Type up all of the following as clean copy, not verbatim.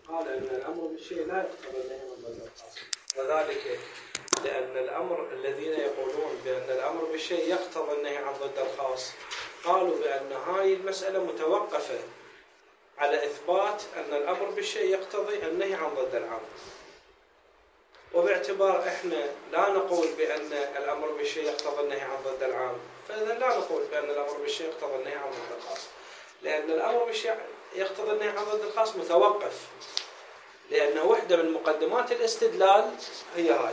قال أن الأمر بالشيء لا يقتضي النهي عن ضد الخاص، وذلك لأن الأمر الذين يقولون بأن الأمر بالشيء يقتضي النهي عن ضد الخاص قالوا بأن هذه المسألة متوقفة على إثبات أن الأمر بالشيء يقتضي النهي عن ضد العام، وباعتبار إحنا لا نقول بأن الأمر بالشيء يقتضي النهي عن ضد العام، فإذا لا نقول بأن الأمر بالشيء يقتضي النهي عن ضد الخاص، لأن الأمر بالشيء يقتضي النهي عن ضد الخاص متوقف، لأن وحدة من مقدمات الاستدلال هي هاي.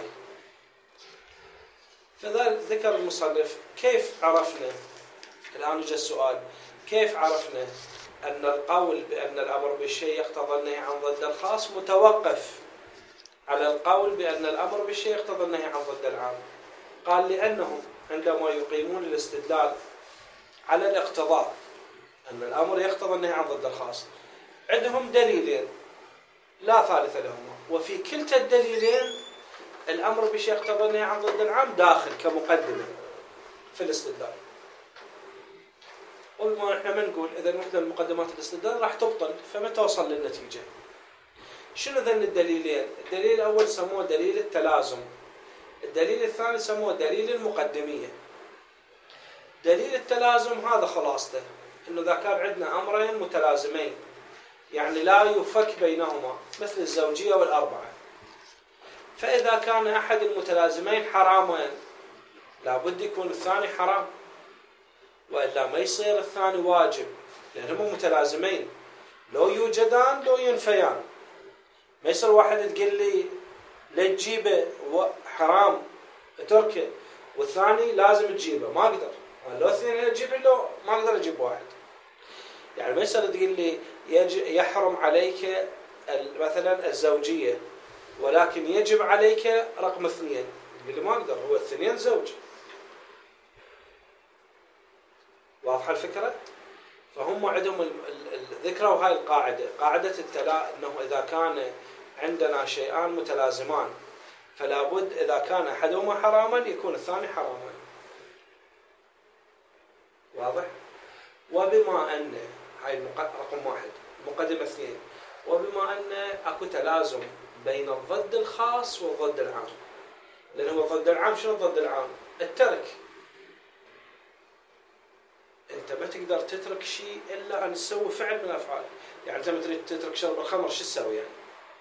فذلك ذكر المصنف كيف عرفنا، الآن يجي السؤال، كيف عرفنا أن القول بأن الأمر بالشيء يقتضي النهي عن ضد الخاص متوقف على القول بأن الأمر بالشيء يقتضي النهي عن ضد العام؟ قال لأنهم عندما يقيمون الاستدلال على الاقتضاء أن الأمر يقتضي النهي عن ضد الخاص عندهم دليلين لا ثالث لهما، وفي كلتا الدليلين الأمر بالشيء يقتضي النهي عن ضد العام داخل كمقدمة في الاستدلال. وما احنا ما نقول إذا وحدة من مقدمات الاستدلال راح تبطل، فما توصل للنتيجة. شنو ذن الدليلين؟ الدليل الأول سموه دليل التلازم، الدليل الثاني سموه دليل المقدمية. دليل التلازم هذا خلاصته إنه إذا كان عندنا أمرين متلازمين يعني لا يفك بينهما مثل الزوجية والأربعة، فإذا كان أحد المتلازمين حرامين لابد يكون الثاني حرام، وإلا ما يصير الثاني واجب، لأنهم متلازمين لو يوجدان لو ينفيان. ما يصير واحد تقول لي لا تجيبه حرام اتركه والثاني لازم تجيبه، ما أقدر، لو اثنين تجيبه لو ما أقدر أجيب واحد. يعني ما يصير تقول لي يحرم عليك مثلا الزوجية ولكن يجب عليك رقم 2، تقول لي ما أقدر، هو الاثنين زوج. واضحة الفكرة؟ فهم عندهم ذكروا هاي القاعدة، قاعدة أنه إذا كان عندنا شيئان متلازمان فلا بد إذا كان أحدهما حراما يكون الثاني حراما. واضح؟ وبما أن هاي رقم 1 مقدمة 2، وبما أن أكو تلازم بين الضد الخاص والضد العام، لأن هو الضد العام شنو الضد العام؟ الترك. أنت ما تقدر تترك شيء إلا أن تسوي فعل من الأفعال. يعني أنت ما تريد تترك شرب الخمر شو تسوي يعني؟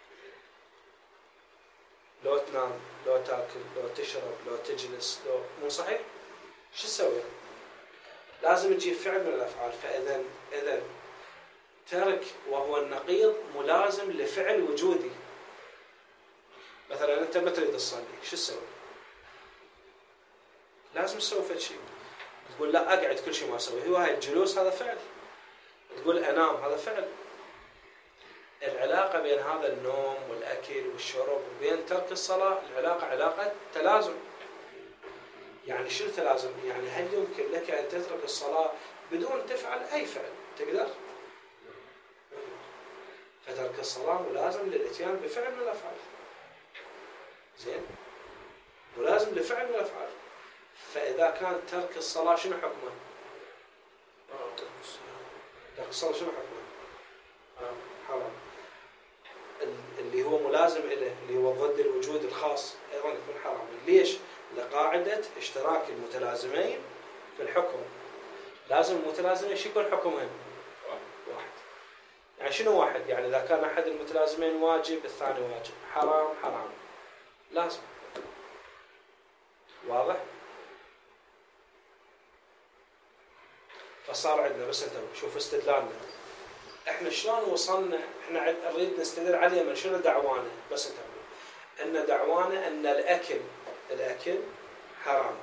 لو تنام، لو تاكل، لو تشرب، لو تجلس، لو مو صحيح؟ شو تسوي يعني؟ لازم تجيب فعل من الأفعال. فإذا ترك وهو النقيض ملازم لفعل وجودي. مثلا أنت ما تريد تصلي شو تسوي؟ لازم تسوي فد شيء. تقول لا أقعد كل شيء ما أسوي، هو هاي الجلوس هذا فعل. تقول أنام هذا فعل. العلاقة بين هذا النوم والأكل والشرب وبين ترك الصلاة العلاقة علاقة تلازم. يعني شو تلازم؟ يعني هل يمكن لك أن تترك الصلاة بدون تفعل أي فعل؟ تقدر؟ فترك الصلاة ملازم للإتيان بفعل من الأفعال. زين؟ ملازم لفعل من الأفعال. فإذا كان ترك الصلاة شنو حكمه؟ ترك الصلاة شنو حكمه؟ حرام. اللي هو ملازم إليه اللي هو ضد الوجود الخاص أيضا يكون حرام. ليش؟ لقاعدة اشتراك المتلازمين في الحكم. لازم المتلازمين شو يكون حكمهم؟ واحد. يعني شنو واحد؟ يعني إذا كان أحد المتلازمين واجب الثاني واجب، حرام حرام، لازم. واضح؟ فصار عندنا بس انتبه شوف استدلالنا احنا شلون وصلنا. احنا نريد نستدل عليه من شنو دعوانا، بس انتبه ان دعوانا ان الاكل حرام.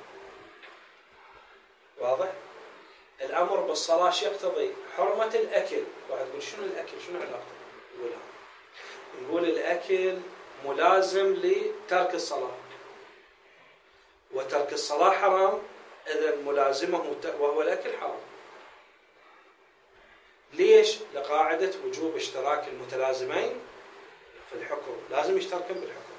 واضح؟ الامر بالصلاه شو يقتضي؟ حرمه الاكل. واحد يقول شنو الاكل؟ شنو علاقته؟ نقول الاكل ملازم لترك الصلاه، وترك الصلاه حرام، اذا ملازمه وهو الاكل حرام. ليش؟ لقاعدة وجوب اشتراك المتلازمين في الحكم، لازم يشتركون بالحكم.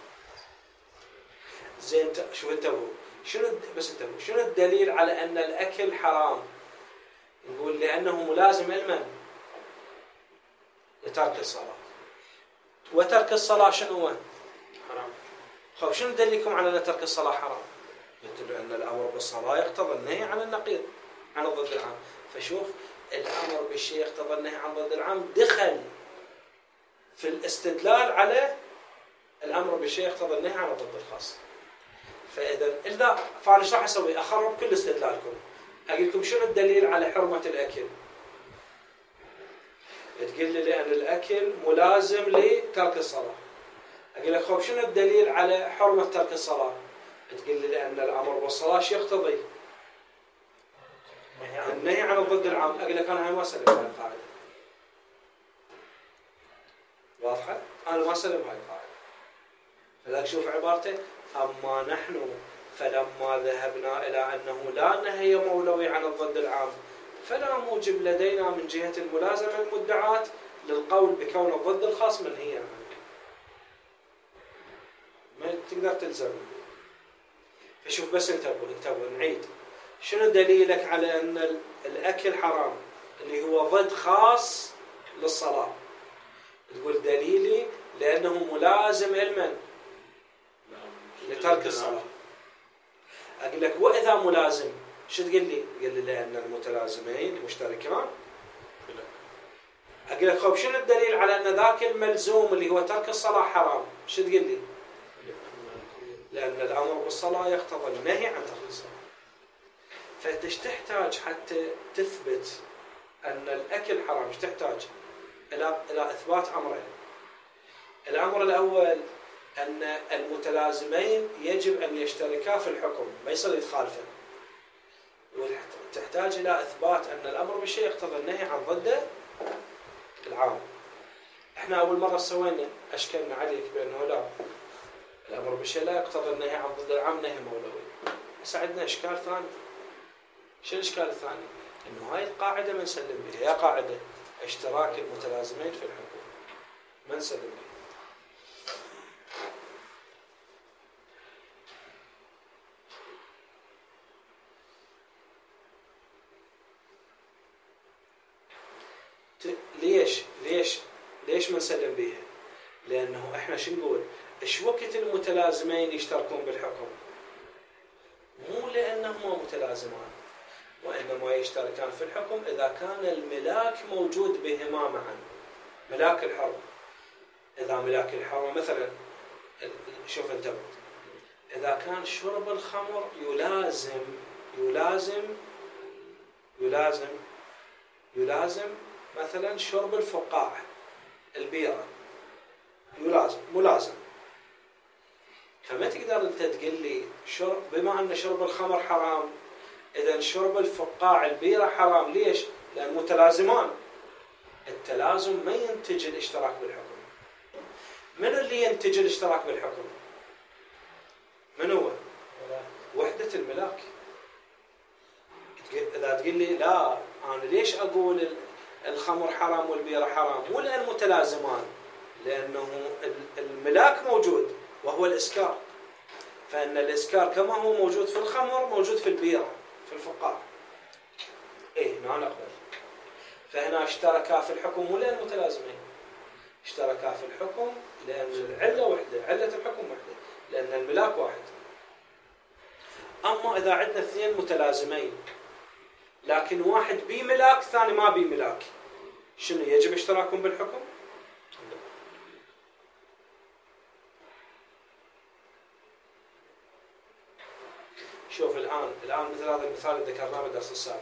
زين شوف انتبهوا شنو الدليل على أن الأكل حرام؟ نقول لأنه ملازم لمن؟ لترك الصلاة. وترك الصلاة شنو هو؟ حرام. خب شنو دليلكم على أن ترك الصلاة حرام؟ قلت له أن الأمر بالصلاة يقتضي النهي عن النقيض، عن الضد العام. فشوف الأمر بالشيء يقتضي النهي عن الضد العام دخل في الاستدلال على الأمر بالشيء يقتضي النهي عن الضد الخاص. فأنا ايش راح أسوي؟ أخرب كل استدلالكم. أقول لكم شنو الدليل على حرمة الأكل؟ تقول لي لأن الأكل ملازم لترك الصلاة. أقول لك خب شنو الدليل على حرمة ترك الصلاة؟ تقول لي لأن الأمر بالصلاة شو يقتضي؟ النهي عن الضد العام. أقول لك أنا ما أسلم هاي القاعدة. واضحة؟ أنا ما أسلم هاي القاعدة. فلذلك شوف عبارته: أما نحن فلما ذهبنا إلى أنه لا نهي مولوي عن الضد العام فلا موجب لدينا من جهة الملازمة المدعاة للقول بكون الضد الخاص منهيا عنه. ما تقدر تلزمه. فشوف بس انتبهوا نعيد. شنو دليلك على أن الأكل حرام اللي هو ضد خاص للصلاة؟ تقول دليلي لأنه ملازم علما لترك الصلاة. أقول لك وإذا ملازم شو تقول لي؟ قال لي لأن المتلازمين مشتركان. أقول لك خب شنو الدليل على أن ذاك الملزوم اللي هو ترك الصلاة حرام؟ شو تقول لي؟ لأن الأمر بالصلاة يقتضي النهي عن ترك الصلاة. فأنت ايش تحتاج حتى تثبت أن الأكل حرام؟ ايش تحتاج؟ إلى إثبات أمرين. الأمر الأول أن المتلازمين يجب أن يشتركا في الحكم، ما يصير يتخالفن. وتحتاج إلى إثبات أن الأمر بالشيء يقتضي النهي عن ضده العام. إحنا أول مرة سوينا أشكلنا عليك بأنه لا، الأمر بالشيء لا يقتضي النهي عن ضد العام نهي مولوي. هسه عندنا إشكال ثاني. شو الإشكال الثاني؟ إنه هاي القاعدة ما نسلم بها، هي قاعدة اشتراك المتلازمين في الحكم، ما نسلم بها. ليش ما نسلم بيها؟ لأنه إحنا شو نقول؟ إيش وقت المتلازمين يشتركون بالحكم؟ مو لأنهما متلازمان، وإنما يشتركان في الحكم إذا كان الملاك موجود بهما معا. ملاك الحرمة، إذا ملاك الحرمة مثلا شوف انتبه، إذا كان شرب الخمر يلازم مثلا شرب الفقاع البيرة، ملازم. فما تقدر انت تقول لي بما ان شرب الخمر حرام اذا شرب الفقاع البيرة حرام. ليش؟ لان متلازمان. التلازم ما ينتج الاشتراك بالحكم. من اللي ينتج الاشتراك بالحكم؟ من هو؟ وحدة الملاك. اذا تقول لي لا انا ليش اقول الخمر حرام والبيرة حرام؟ مو لأن متلازمان، لأنه الملاك موجود وهو الإسكار. فإن الإسكار كما هو موجود في الخمر موجود في البيرة في الفقاع. هنا نقبل. فهنا اشتركا في الحكم مو لأن متلازمين، اشتركا في الحكم لأن العلة وحدة، علة الحكم وحدة، لأن الملاك واحد. أما إذا عندنا اثنين متلازمين لكن واحد بي ملاك ثاني ما بي ملاك، شنو يجب اشتراكهم بالحكم؟ شوف الآن مثل هذا المثال اللي ذكرناه بالدرس السابق.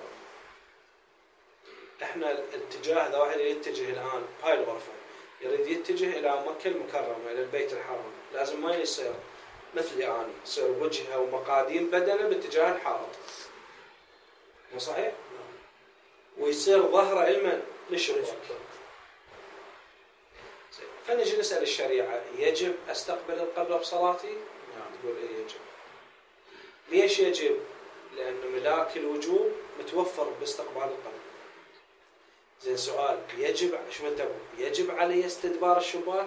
احنا الاتجاه اذا واحد يتجه الآن هاي الغرفة يريد يتجه إلى مكة المكرمة إلى البيت الحرام، لازم وين يصير؟ مثلي أنا يصير وجهه ومقاديم بدنه باتجاه الحائط، مو صحيح؟ ويصير ظهره علما للشباك. فنجي نسأل الشريعة: يجب أستقبل القبلة بصلاتي؟ تقول إيه يجب. ليش يجب؟ لأن ملاك الوجوب متوفر باستقبال القبلة. زين سؤال: يجب شو انتبه؟ يجب علي استدبار الشباك؟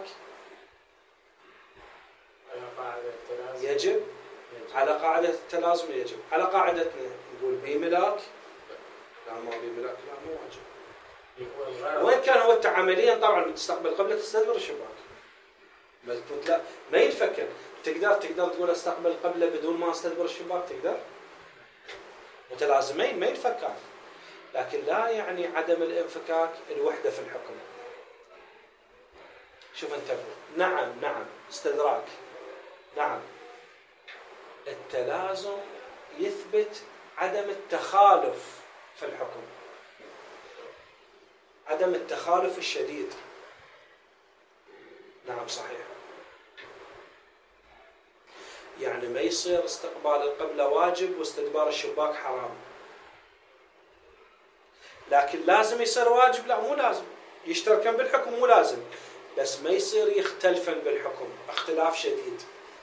يجب على قاعدة التلازم. يجب على قاعدتنا نقول بي ملاك، لا ما بي ملاك، لا مو واجب. وين كان هو عمليا طبعا تستقبل قبل تستدبر الشباك، مزبوط. لا ما ينفكر. تقدر تقول استقبل القبلة بدون ما استدبر الشباك؟ تقدر. متلازمين ما ينفكان، لكن لا يعني عدم الانفكاك الوحدة في الحكم. شوف انتبهوا. نعم استدراك. نعم التلازم يثبت عدم التخالف في الحكم، عدم التخالف الشديد. نعم صحيح. يعني ما يصير استقبال القبلة واجب واستدبار الشباك حرام، لكن لازم يصير واجب؟ لا مو لازم. يشتركن بالحكم مو لازم، بس ما يصير يختلفن بالحكم اختلاف شديد.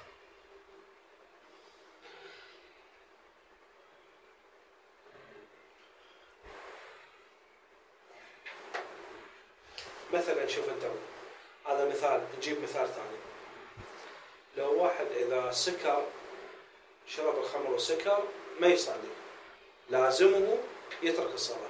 مثلا شوف انت، هذا مثال، نجيب مثال ثاني. لو واحد اذا سكر، شرب الخمر وسكر، ما يصلي، لازمه يترك الصلاة.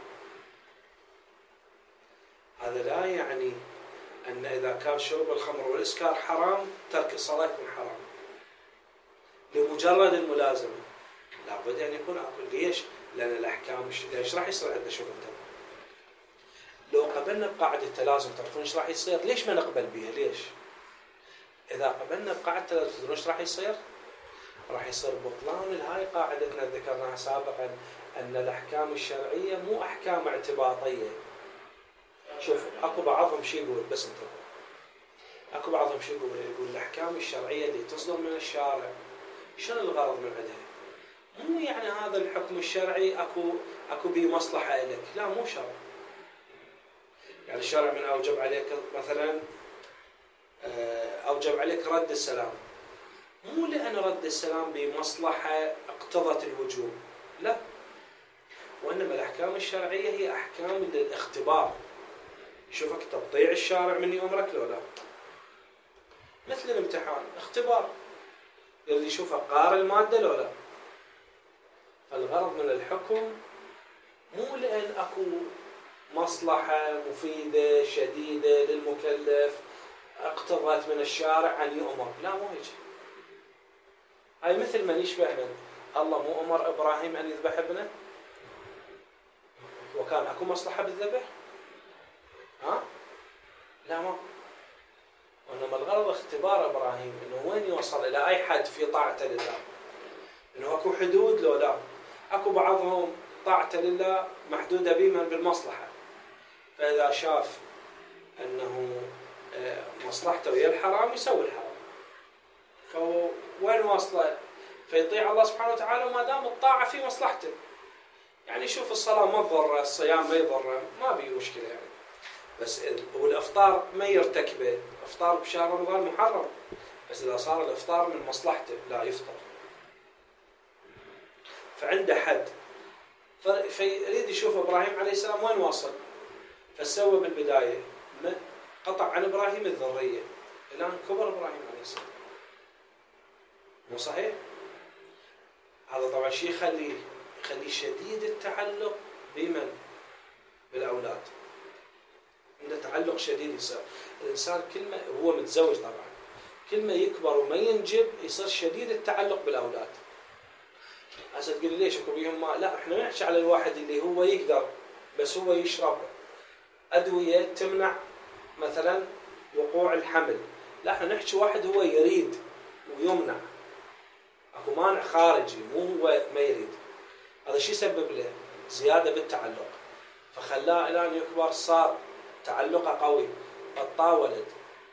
هذا لا يعني ان اذا كان شرب الخمر والاسكار حرام ترك الصلاة يكون حرام لمجرد الملازمة. لابد ان يكون عاقل. ليش؟ لان الاحكام ليش راح يصير عندنا؟ شوف انت، لو قبلنا بقاعدة التلازم تعرفون ايش راح يصير؟ ليش ما نقبل بها؟ ليش؟ إذا قبلنا بقاعدة التلازم تدرون ايش راح يصير؟ راح يصير بطلان هاي قاعدتنا ذكرناها سابقا، أن الأحكام الشرعية مو أحكام اعتباطية. شوف أكو بعضهم شي يقول، بس انتبهوا، أكو بعضهم شي يقول الأحكام الشرعية اللي تصدر من الشارع شنو الغرض من عندها؟ مو يعني هذا الحكم الشرعي أكو بيه مصلحة إلك، لا مو شرع. يعني الشرع من أوجب عليك مثلا أوجب عليك رد السلام، مو لأن رد السلام بمصلحة اقتضت الوجوب، لا، وإنما الأحكام الشرعية هي أحكام للاختبار. شوفك تطيع الشارع من أمرك لو لا، مثل الامتحان اختبار، اللي يشوفه قارئ المادة لو لا. فالغرض من الحكم مو لأن أكو مصلحة مفيدة شديدة للمكلف اقتضت من الشارع أن يؤمر، لا مو هيك. هاي مثل من يشبه من الله مو أمر إبراهيم أن يذبح ابنه وكان أكو مصلحة بالذبح؟ ها؟ لا ما. وإنما الغرض اختبار إبراهيم إنه وين يوصل إلى أي حد في طاعته لله، إنه أكو حدود لو لا. أكو بعضهم طاعته لله محدودة بمن بالمصلحة، فإذا شاف أنه مصلحته ويا الحرام يسوي الحرام، فوين واصله؟ فيطيع الله سبحانه وتعالى وما دام الطاعة في مصلحته. يعني شوف الصلاة ما تضره، الصيام ما يضره، ما بيه مشكلة يعني. بس والإفطار ما يرتكبه، إفطار بشهر رمضان محرم، بس إذا صار الإفطار من مصلحته لا يفطر. فعنده حد، فيريد يشوف إبراهيم عليه السلام وين واصل، فسوى بالبداية قطع عن إبراهيم الذرية الآن كبر إبراهيم عليه السلام. مو صحيح؟ هذا طبعا شيء يخلي شديد التعلق بمن؟ بالأولاد. عنده تعلق شديد يصير الإنسان كل ما هو متزوج طبعا، كل ما يكبر وما ينجب يصير شديد التعلق بالأولاد. هسه تقول ليش اكو بيهم ما؟ لا احنا ما نحكي على الواحد اللي هو يقدر بس هو يشرب أدوية تمنع مثلا وقوع الحمل، لا احنا نحكي واحد هو يريد ويمنع، اكو مانع خارجي مو هو ما يريد. هذا شيء سبب له زيادة بالتعلق، فخلاه الى ان يكبر صار تعلقه قوي، قطاه ولد،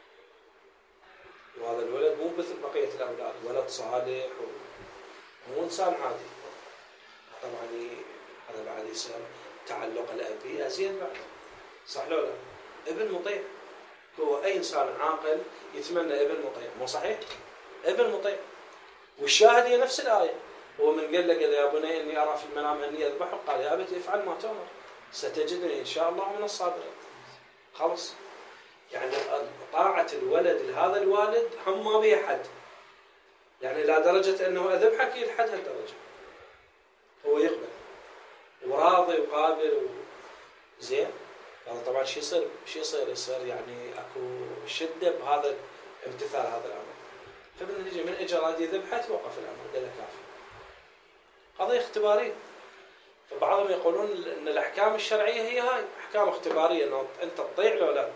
وهذا الولد مو مثل بقية الأولاد، ولد صالح ومو إنسان عادي. طبعا هذا بعد يصير تعلق الأبي أزيد بعد، صح لو لا؟ ابن مطيع، هو أي إنسان عاقل يتمنى ابن مطيع، مو صحيح؟ ابن مطيع. والشاهد هي نفس الآية، هو من قال لك يا بني إني أرى في المنام أني أذبحك، قال يا أبت افعل ما تؤمر ستجدني إن شاء الله من الصابرين. خلص، يعني طاعة الولد لهذا الوالد هم ما بيه حد، يعني لا درجة أنه أذبحك يلحد هالدرجة، هو يقبل وراضي وقابل زين. هذا طبعا شو يصير يعني اكو شدة امتثال هذا الأمر. فبالنتيجة من إجرادي ذبحت وقف الأمر دل كافي. قضية اختبارية. فبعضهم يقولون أن الأحكام الشرعية هي هاي أحكام اختبارية، أنه أنت تطيع لو لا.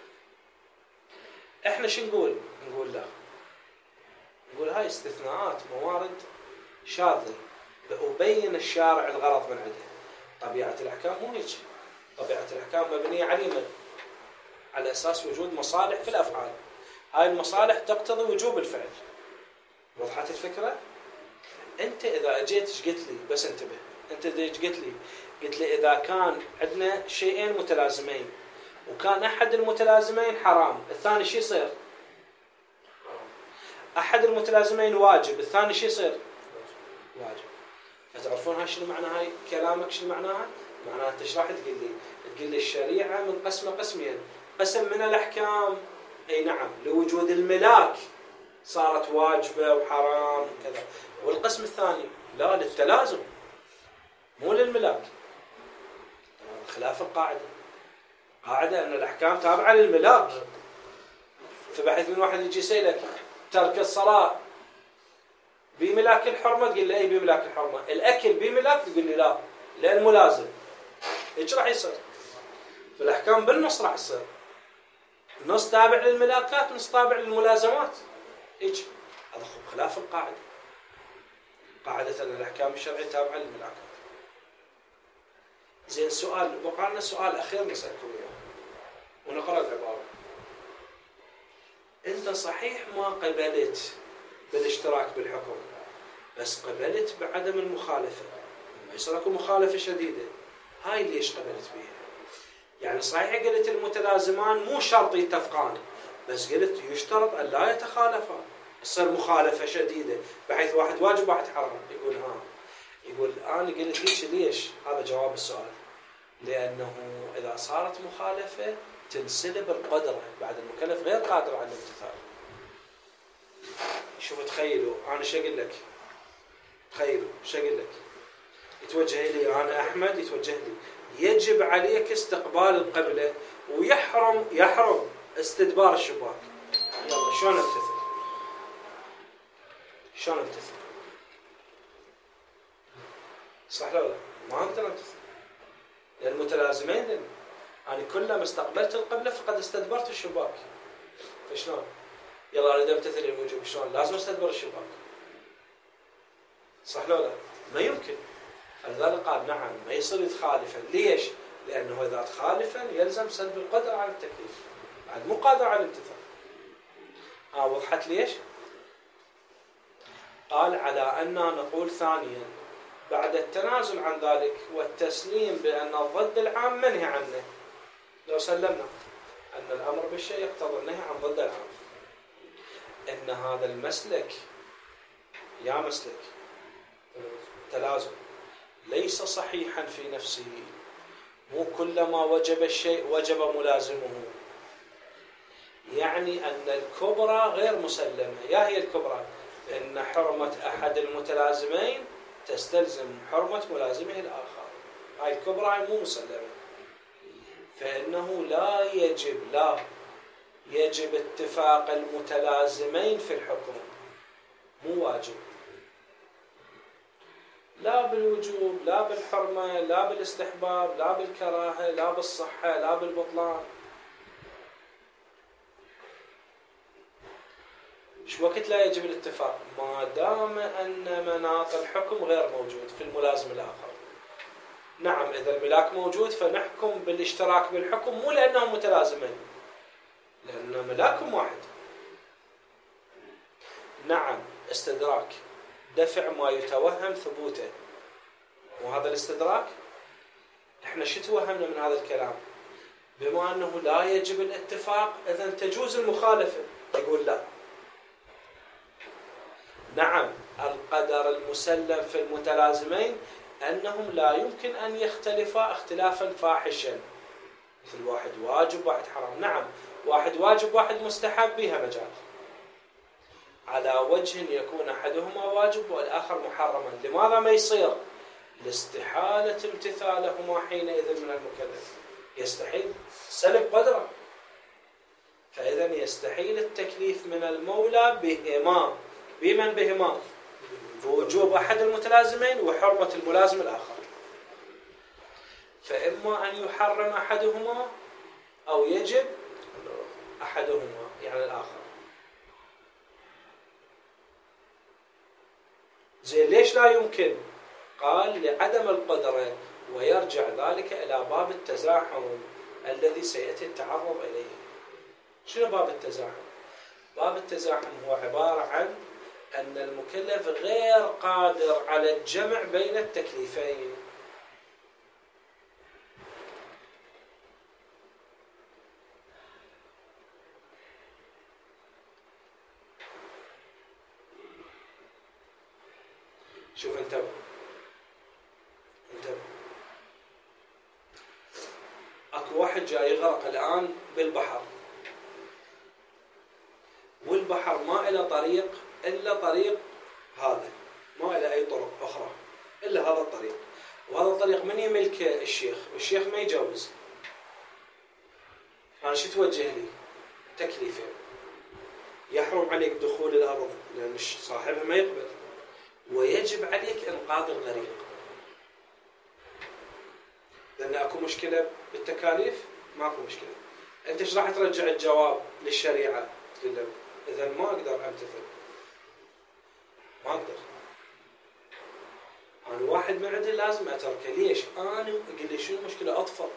إحنا شو نقول؟ نقول لا، نقول هاي استثناءات موارد شاذة وبين الشارع الغرض من عندها. طبيعة الأحكام مو هيك. طبيعة الأحكام مبنية على أساس وجود مصالح في الأفعال. هاي المصالح تقتضي وجوب الفعل. وضحت الفكرة؟ أنت إذا أجيت قلت لي، بس انتبه، أنت قلت لي إذا كان عندنا شيئين متلازمين وكان أحد المتلازمين حرام، الثاني شو يصير؟ أحد المتلازمين واجب، الثاني شو يصير؟ واجب. فتعرفون هاي شنو معنى هاي كلامك؟ شنو معناها؟ معناها أنت ايش راح تقول لي الشريعة من قسمين، قسم من الأحكام أي نعم لوجود الملاك صارت واجبة وحرام وكذا، والقسم الثاني لا للتلازم مو للملاك. خلاف القاعدة. قاعدة أن الأحكام تابعة للملاك. فبحيث من واحد يجي يسألك ترك الصلاة بملاك الحرمة، تقول له أي بملاك الحرمة. الأكل بملاك، تقول لي لا لأن ملازم. إيش راح يصير؟ في الأحكام بالنص راح يصير نص تابع للملاكات، نص تابع للملازمات. إيش؟ هذا خلاف القاعدة. قاعدة أن الأحكام الشرعية تابعة للملاكات. زين، سؤال بقى لنا سؤال أخير نسألكم إياه ونقرأ العبارة. أنت صحيح ما قبلت بالاشتراك بالحكم، بس قبلت بعدم المخالفة. ما يصير لكم مخالفة شديدة، هاي ليش قبلت بيها؟ يعني صحيح قلت المتلازمان مو شرط يتفقان، بس قلت يشترط أن لا يتخالفان. تصير مخالفة شديدة بحيث واحد واجب واحد حرام. يقول أنا قلت هيك ليش؟ هذا جواب السؤال. لأنه إذا صارت مخالفة تنسلب القدرة، بعد المكلف غير قادر على الامتثال. شوف تخيلوا أنا شو أقول لك، تخيلوا شو أقول لك. يتوجه لي أنا أحمد، يتوجه لي يجب عليك استقبال القبلة ويحرم استدبار الشباك. يلا شلون امتثل؟ شلون امتثل؟ صح ولا لا؟ ما اقدر امتثل لان المتلازمين ذن. انا كلما استقبلت القبلة فقد استدبرت الشباك. فشلون؟ يلا اريد امتثل الوجوب، شلون؟ لازم استدبر الشباك. صح ولا لا؟ ما يمكن. فلذلك قال نعم ما يصير يتخالفا. ليش؟ لانه اذا تخالفا يلزم سلب القدرة على التكليف، بعد مو قادر على الامتثال. وضحت ليش؟ قال على أننا نقول ثانيا بعد التنازل عن ذلك والتسليم بأن الضد العام منهي عنه. لو سلمنا أن الأمر بالشيء يقتضي النهي عن ضد العام، إن هذا المسلك يا مسلك تلازم ليس صحيحا في نفسه. مو كلما وجب الشيء وجب ملازمه. يعني أن الكبرى غير مسلمة. يا هي الكبرى؟ إن حرمة أحد المتلازمين تستلزم حرمة ملازمه الآخر. هاي الكبرى هاي مو مسلمة. فإنه لا يجب اتفاق المتلازمين في الحكم، مو واجب. لا بالوجوب، لا بالحرمة، لا بالاستحباب، لا بالكراهة، لا بالصحة، لا بالبطلان. شو وقت لا يجب الاتفاق؟ ما دام أن مناط الحكم غير موجود في الملازم الآخر. نعم إذا الملاك موجود فنحكم بالاشتراك بالحكم، مو لأنهم متلازمين، لأن ملاكهم واحد. نعم استدراك، دفع ما يتوهم ثبوته، وهذا الاستدراك احنا شو توهمنا من هذا الكلام؟ بما أنه لا يجب الاتفاق إذن تجوز المخالفة. يقول لا، نعم القدر المسلم في المتلازمين أنهم لا يمكن أن يختلفا اختلافا فاحشا، مثل واحد واجب واحد حرام. نعم واحد واجب واحد مستحب بها مجال، على وجه يكون أحدهما واجب والآخر محرما. لماذا ما يصير؟ لاستحالة امتثالهما حينئذ من المكلف. يستحيل سلب قدره. فإذا يستحيل التكليف من المولى بهما. بمن بهما؟ بوجوب أحد المتلازمين وحرمة الملازم الآخر. فإما أن يحرم أحدهما أو يجب أحدهما، يعني الآخر. زين ليش لا يمكن؟ قال لعدم القدرة، ويرجع ذلك إلى باب التزاحم الذي سيأتي التعرض إليه. شنو باب التزاحم؟ باب التزاحم هو عبارة عن أن المكلف غير قادر على الجمع بين التكليفين. شوف انتبه اكو واحد جاي يغرق الآن بالبحر، والبحر ما إلى طريق إلا طريق هذا، ما إلى أي طرق أخرى إلا هذا الطريق، وهذا الطريق من يملك الشيخ، والشيخ ما يجوز. أنا شو توجه لي؟ تكليفين. يحرم عليك دخول الأرض لأن صاحبها ما يقبل، ويجب عليك إنقاذ الغريق. لأن أكو مشكلة بالتكاليف؟ ماكو مشكلة. أنت إيش راح ترجع الجواب للشريعة؟ تقول له إذا ما أقدر أمتثل، ما أقدر. أنا واحد من عندي لازم أتركه. ليش؟ أنا قل لي شنو المشكلة؟ أطفر.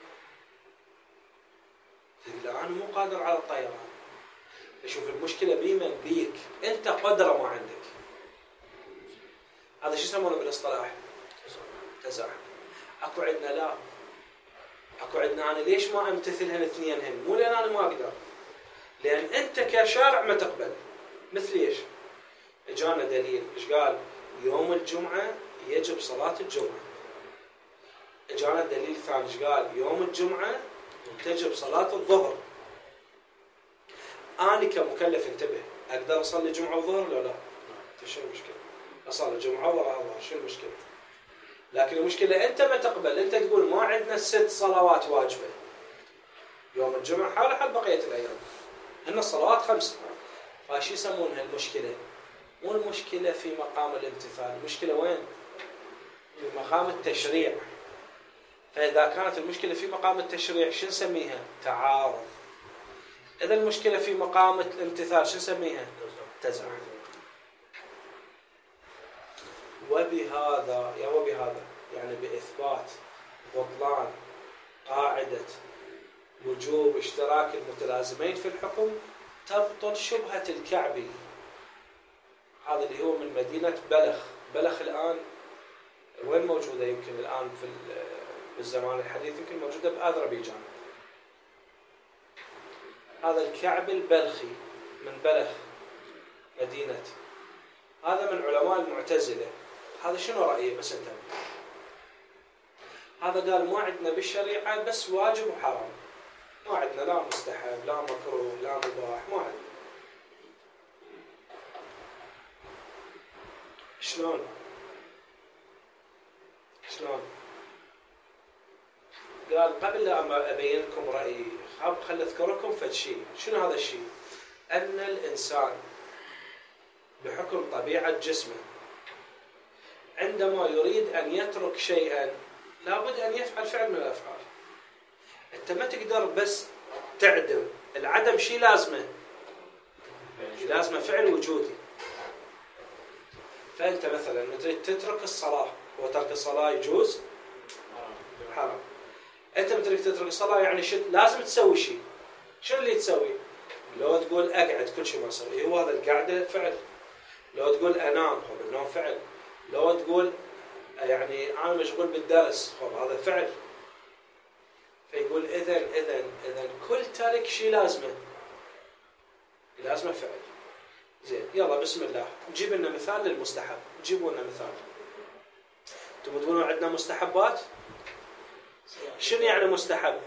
تقول له أنا مو قادر على الطيران. شوف المشكلة بمن؟ بيك. أنت قدرة ما عندك. هذا شو يسمونه بالاصطلاح؟ تزاحم. أكو عندنا لا، أكو عندنا أنا ليش ما أمتثل هالاثنين هن؟ مو لأن أنا ما أقدر، لأن أنت كشارع ما تقبل. مثل إيش؟ إجانا دليل، إيش قال؟ يوم الجمعة يجب صلاة الجمعة. إجانا الدليل الثاني، إيش قال؟ يوم الجمعة تجب صلاة الظهر. أنا كمكلف انتبه، أقدر أصلي جمعة وظهر ولا لا؟ شو المشكلة؟ أصلي جمعة وظهر، شو المشكلة؟ لكن المشكلة أنت ما تقبل، أنت تقول ما عندنا 6 صلوات واجبة. يوم الجمعة حال بقية الأيام، هن الصلوات 5. فشي يسمونها المشكلة؟ مو المشكلة في مقام الامتثال، المشكلة وين؟ في مقام التشريع. فإذا كانت المشكلة في مقام التشريع شو نسميها؟ تعارض. إذا المشكلة في مقام الامتثال شو نسميها؟ تزاحم. وبهذا يعني بإثبات بطلان قاعدة وجوب اشتراك المتلازمين في الحكم تبطل شبهة الكعبي. هذا اللي هو من مدينة بلخ الآن وين موجودة؟ يمكن الآن في بالزمان الحديث يمكن موجودة بأذربيجان. هذا الكعبي البلخي من بلخ مدينة، هذا من علماء المعتزلة. هذا شنو رأيه؟ بس انت هذا قال ما عندنا بالشريعة بس واجب وحرام، ما عندنا لا مستحب لا مكروه لا مباح، ما عندنا. شلون؟ قال قبل لا أبين لكم رأيي خل أذكر لكم فد شيء. شنو هذا الشيء؟ أن الإنسان بحكم طبيعة جسمه عندما يريد أن يترك شيئا لابد أن يفعل فعل من الأفعال. أنت ما تقدر بس تعدم. العدم شيء لازمه فعل وجودي. فأنت مثلا تريد تترك الصلاة، وترك الصلاة يجوز؟ حرام. أنت بتريد تترك الصلاة يعني لازم تسوي شيء. شنو اللي تسوي؟ لو تقول أقعد كل شيء ما أسوي، هو هذا القعدة فعل. لو تقول أنام، هو النوم فعل. لو تقول يعني أنا مشغول بالدرس، هذا فعل. فيقول إذن كل ترك شيء لازمه فعل. زين، يلا بسم الله نجيب لنا مثال للمستحب. جيبوا لنا مثال. انتم تقولون عندنا مستحبات. شنو يعني مستحب؟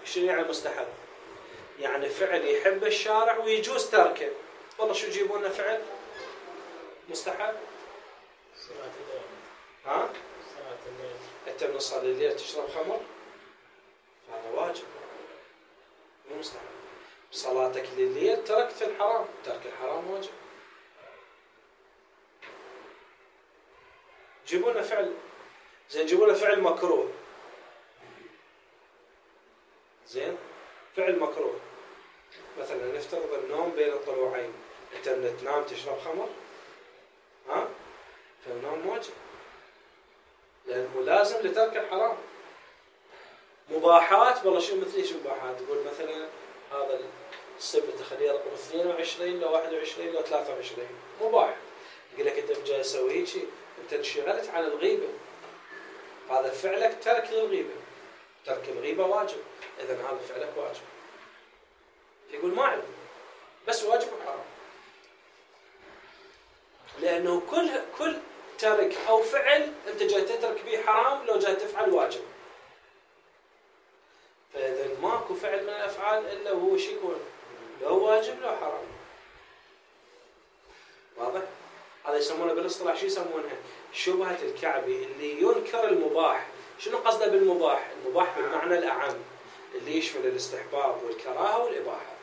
يعني فعل يحب الشارع ويجوز تركه. والله شو تجيبوا لنا فعل مستحب؟ صلاة الليل. ها؟ صلاة الليل. انت من تصلي الليل تشرب خمر؟ هذا واجب مو مستحب. صلاتك لليل تركت الحرام، ترك الحرام واجب. جيبونا فعل زين، جيبونا فعل مكروه. زين، فعل مكروه مثلا نفترض النوم بين الطلوعين، انت تنام تشرب خمر، ها؟ فالنوم واجب لأنه ملازم لترك الحرام. مباحات والله شو مثل ايش مباحات؟ تقول مثلا هذا السبت تخليه رقم 22 لو 21 لو 23 مباح. يقول لك انت جاي تسوي هيك، انت انشغلت عن الغيبه، هذا فعلك ترك للغيبه، ترك الغيبه واجب، اذا هذا فعلك واجب. يقول ما علم بس واجب وحرام، لانه كل ترك او فعل انت جاي تترك به حرام لو جاي تفعل واجب. فاذا ماكو فعل من الافعال الا هو شو يكون؟ لو واجب لو حرام. واضح؟ هذا يسمونه بالاصطلاح شو يسمونها؟ شبهة الكعبي، اللي ينكر المباح. شنو قصده بالمباح؟ المباح بالمعنى الأعم اللي يشمل الاستحباب والكراهة والإباحة.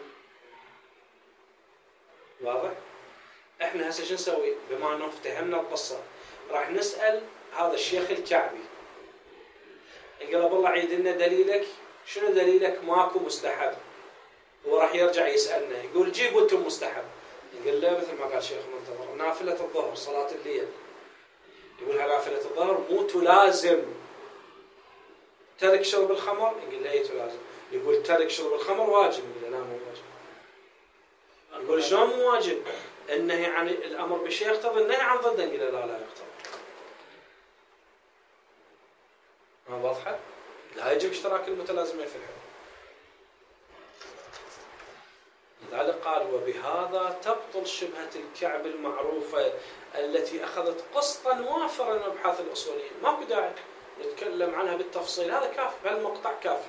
واضح؟ احنا هسه شو نسوي؟ بما انه افتهمنا القصة راح نسأل هذا الشيخ الكعبي، نقول له بالله عيد لنا دليلك، شنو دليلك ماكو مستحب؟ هو راح يرجع يسألنا يقول جيبوا انتم مستحب. نقول له مثل ما قال شيخ منتظر نافلة الظهر صلاة الليل، يقول نافلة الظهر مو تلازم ترك شرب الخمر، نقول له اي تلازم. يقول ترك شرب الخمر واجب، نقول له لا مو واجب. يقول شلون مو واجب؟ النهي عن الامر بشيء يقتضي النهي عن ضده، نقول له لا يقتضي. ما واضحة؟ لا يجب اشتراك المتلازمين في الحكم. لذلك قال وبهذا تبطل شبهة الكعب المعروفة التي أخذت قسطا وافرا من أبحاث الأصوليين. ماكو داعي نتكلم عنها بالتفصيل، هذا كافي، هالمقطع كافي.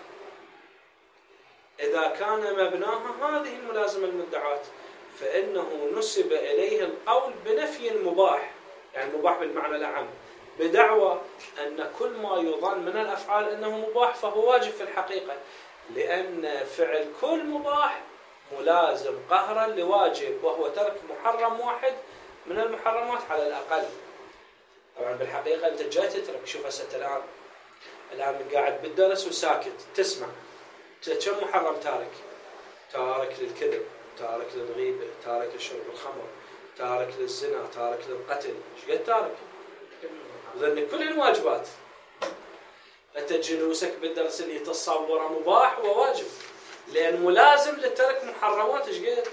إذا كان مبناها هذه الملازمة المدعاة فإنه نسب إليه القول بنفي المباح، يعني المباح بالمعنى الأعم، بدعوى أن كل ما يظن من الأفعال أنه مباح فهو واجب في الحقيقة، لأن فعل كل مباح ملازم قهرا لواجب وهو ترك محرم واحد من المحرمات على الأقل. طبعا بالحقيقة أنت جاي تترك، شوف هسه الآن قاعد بالدرس وساكت تسمع كم محرم تارك؟ تارك للكذب، تارك للغيبة، تارك لشرب الخمر، تارك للزنا، تارك للقتل، ايش قد تارك؟ لأن كل الواجبات. أنت جلوسك بالدرس اللي تصوره مباح وواجب، لأن ملازم لترك محرمات ايش قد؟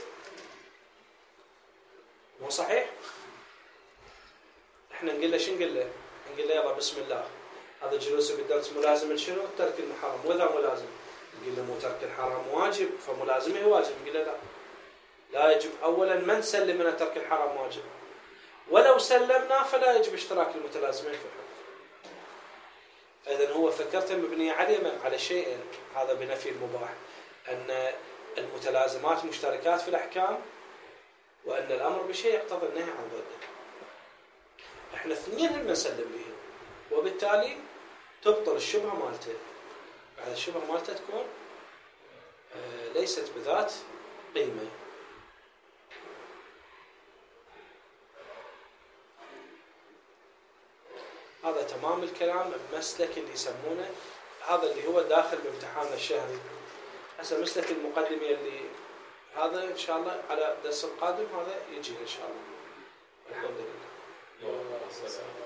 مو صحيح؟ احنا نقول له شو نقول له؟ نقول له يلا بسم الله، هذا جلوسه بالدرس ملازم لشنو؟ ترك المحرم، وإذا ملازم نقول له مو ترك الحرام واجب فملازمه واجب، نقول له لا يجب. أولا ما نسلم من ترك الحرام واجب، ولو سلمنا فلا يجب اشتراك المتلازمين في الحكم. إذن هو فكرته مبنية على شيئين، هذا بنفي المباح، أن المتلازمات مشتركات في الأحكام، وأن الأمر بشيء يقتضي النهي عن ضده. احنا اثنين هم نسلم بهم، وبالتالي تبطل الشبهة مالته. بعد الشبهة مالته تكون ليست بذات قيمة. هذا تمام الكلام بمسلك اللي يسمونه، هذا اللي هو داخل بامتحاننا الشهري. هسه مسلك المقدمة اللي هذا إن شاء الله على الدرس القادم هذا يجي إن شاء الله. الحمد لله.